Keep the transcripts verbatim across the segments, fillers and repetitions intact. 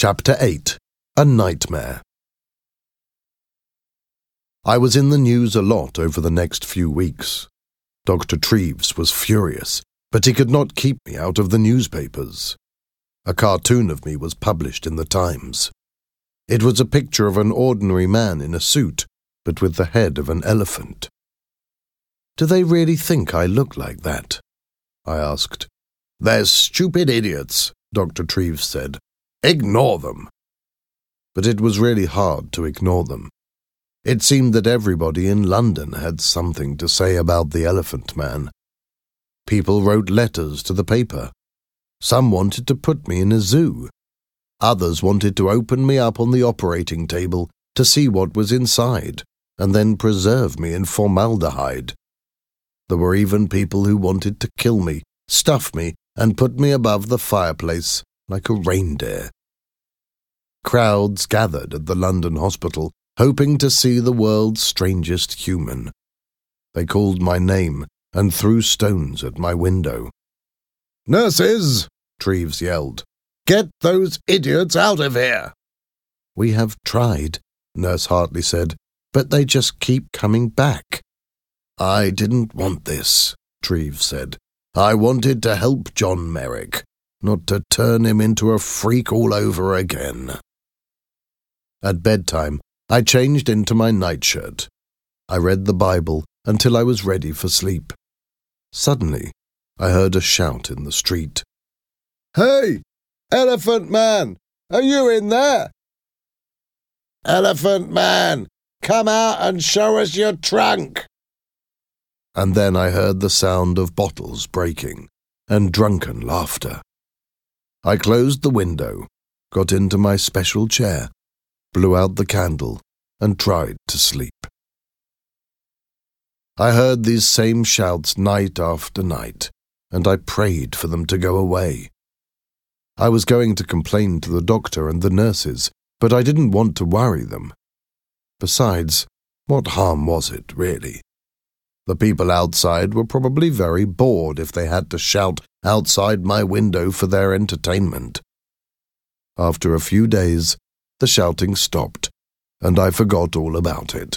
Chapter eight. A Nightmare. I was in the news a lot over the next few weeks. Doctor Treves was furious, but he could not keep me out of the newspapers. A cartoon of me was published in the Times. It was a picture of an ordinary man in a suit, but with the head of an elephant. "Do they really think I look like that?" I asked. "They're stupid idiots," Doctor Treves said. "Ignore them." But it was really hard to ignore them. It seemed that everybody in London had something to say about the Elephant Man. People wrote letters to the paper. Some wanted to put me in a zoo. Others wanted to open me up on the operating table to see what was inside, and then preserve me in formaldehyde. There were even people who wanted to kill me, stuff me, and put me above the fireplace like a reindeer. Crowds gathered at the London hospital, hoping to see the world's strangest human. They called my name and threw stones at my window. "Nurses!" Treves yelled. "Get those idiots out of here!" "We have tried," Nurse Hartley said, "but they just keep coming back." "I didn't want this," Treves said. "I wanted to help John Merrick, not to turn him into a freak all over again." At bedtime, I changed into my nightshirt. I read the Bible until I was ready for sleep. Suddenly, I heard a shout in the street. "Hey, Elephant Man, are you in there?" "Elephant Man, come out and show us your trunk." And then I heard the sound of bottles breaking and drunken laughter. I closed the window, got into my special chair, blew out the candle, and tried to sleep. I heard these same shouts night after night, and I prayed for them to go away. I was going to complain to the doctor and the nurses, but I didn't want to worry them. Besides, what harm was it, really? The people outside were probably very bored if they had to shout outside my window for their entertainment. After a few days, the shouting stopped, and I forgot all about it.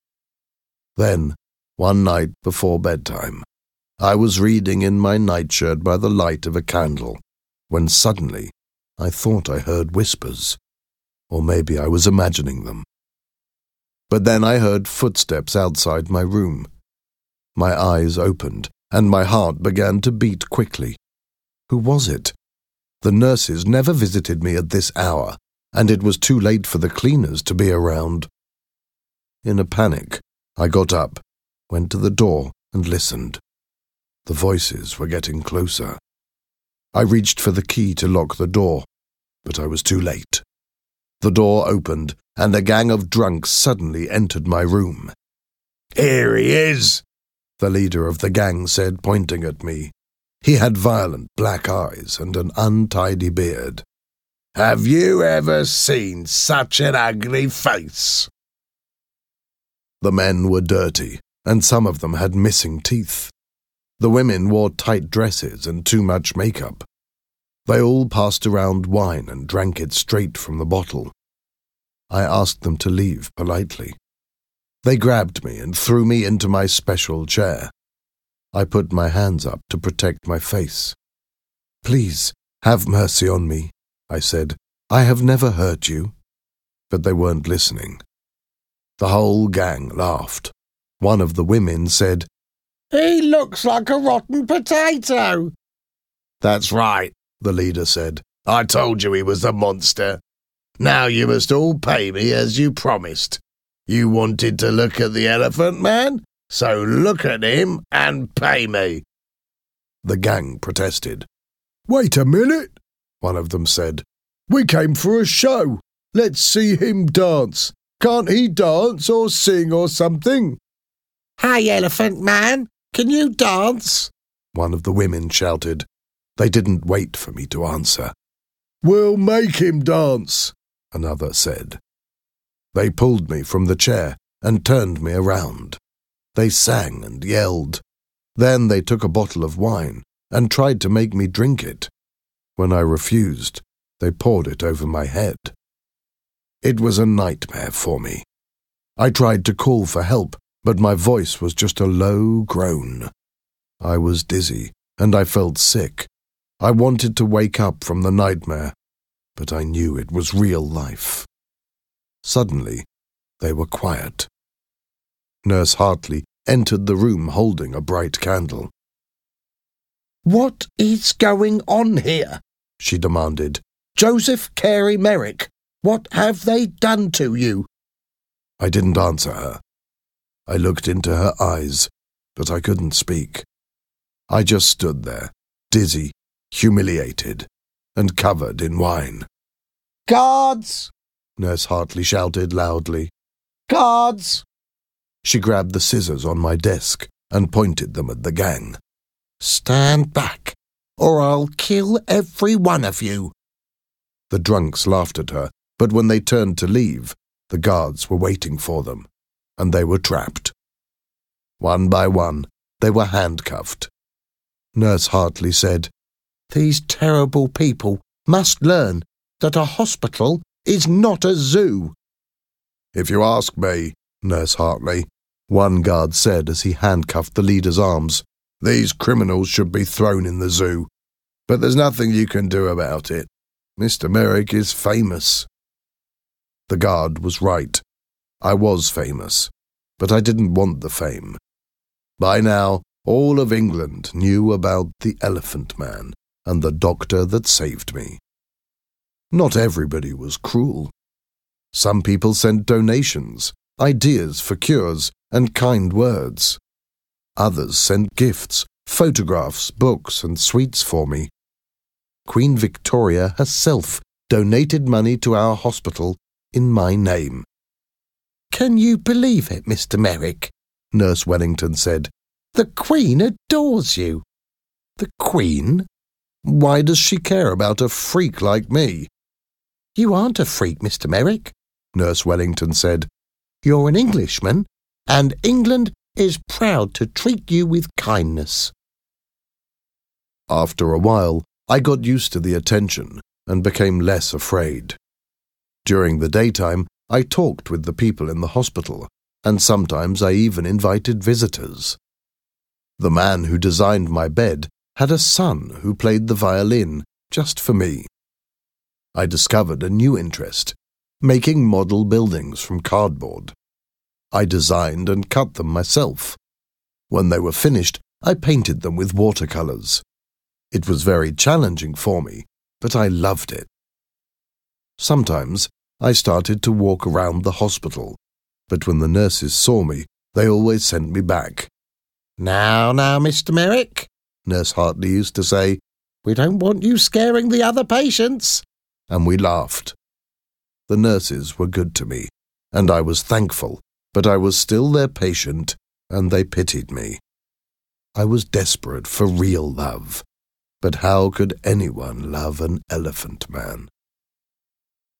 Then, one night before bedtime, I was reading in my nightshirt by the light of a candle, when suddenly I thought I heard whispers, or maybe I was imagining them. But then I heard footsteps outside my room. My eyes opened, and my heart began to beat quickly. Who was it? The nurses never visited me at this hour, and it was too late for the cleaners to be around. In a panic, I got up, went to the door, and listened. The voices were getting closer. I reached for the key to lock the door, but I was too late. The door opened, and a gang of drunks suddenly entered my room. "Here he is," the leader of the gang said, pointing at me. He had violent black eyes and an untidy beard. "Have you ever seen such an ugly face?" The men were dirty, and some of them had missing teeth. The women wore tight dresses and too much makeup. They all passed around wine and drank it straight from the bottle. I asked them to leave politely. They grabbed me and threw me into my special chair. I put my hands up to protect my face. "Please, have mercy on me," I said. "I have never hurt you." But they weren't listening. The whole gang laughed. One of the women said, "He looks like a rotten potato." "That's right," the leader said. "I told you he was a monster. Now you must all pay me as you promised. You wanted to look at the Elephant Man, so look at him and pay me." The gang protested. "Wait a minute," one of them said. "We came for a show. Let's see him dance. Can't he dance or sing or something?" "Hey, Elephant Man, can you dance?" one of the women shouted. They didn't wait for me to answer. "We'll make him dance," another said. They pulled me from the chair and turned me around. They sang and yelled. Then they took a bottle of wine and tried to make me drink it. When I refused, They poured it over my head. It was a nightmare for me. I tried to call for help, but my voice was just a low groan. I was dizzy, and I felt sick. I wanted to wake up from the nightmare, but I knew it was real life. Suddenly, they were quiet. Nurse Hartley entered the room holding a bright candle. "What is going on here?" she demanded. "Joseph Carey Merrick, what have they done to you?" I didn't answer her. I looked into her eyes, but I couldn't speak. I just stood there, dizzy, humiliated, and covered in wine. "Guards!" Nurse Hartley shouted loudly. "Guards!" She grabbed the scissors on my desk and pointed them at the gang. "Stand back, or I'll kill every one of you." The drunks laughed at her, but when they turned to leave, the guards were waiting for them, and they were trapped. One by one, they were handcuffed. Nurse Hartley said, "These terrible people must learn that a hospital is not a zoo." "If you ask me, Nurse Hartley," one guard said as he handcuffed the leader's arms, "these criminals should be thrown in the zoo. But there's nothing you can do about it. Mister Merrick is famous." The guard was right. I was famous, but I didn't want the fame. By now, all of England knew about the Elephant Man and the doctor that saved me. Not everybody was cruel. Some people sent donations, ideas for cures, and kind words. Others sent gifts, photographs, books, and sweets for me. Queen Victoria herself donated money to our hospital in my name. "Can you believe it, Mister Merrick?" Nurse Wellington said. "The Queen adores you." "The Queen? Why does she care about a freak like me?" "You aren't a freak, Mister Merrick," Nurse Wellington said. "You're an Englishman, and England is proud to treat you with kindness." After a while, I got used to the attention and became less afraid. During the daytime, I talked with the people in the hospital, and sometimes I even invited visitors. The man who designed my bed had a son who played the violin just for me. I discovered a new interest, making model buildings from cardboard. I designed and cut them myself. When they were finished, I painted them with watercolors. It was very challenging for me, but I loved it. Sometimes I started to walk around the hospital, but when the nurses saw me, they always sent me back. "Now, now, Mister Merrick," Nurse Hartley used to say, "we don't want you scaring the other patients." And we laughed. The nurses were good to me, and I was thankful, but I was still their patient, and they pitied me. I was desperate for real love, but how could anyone love an elephant man?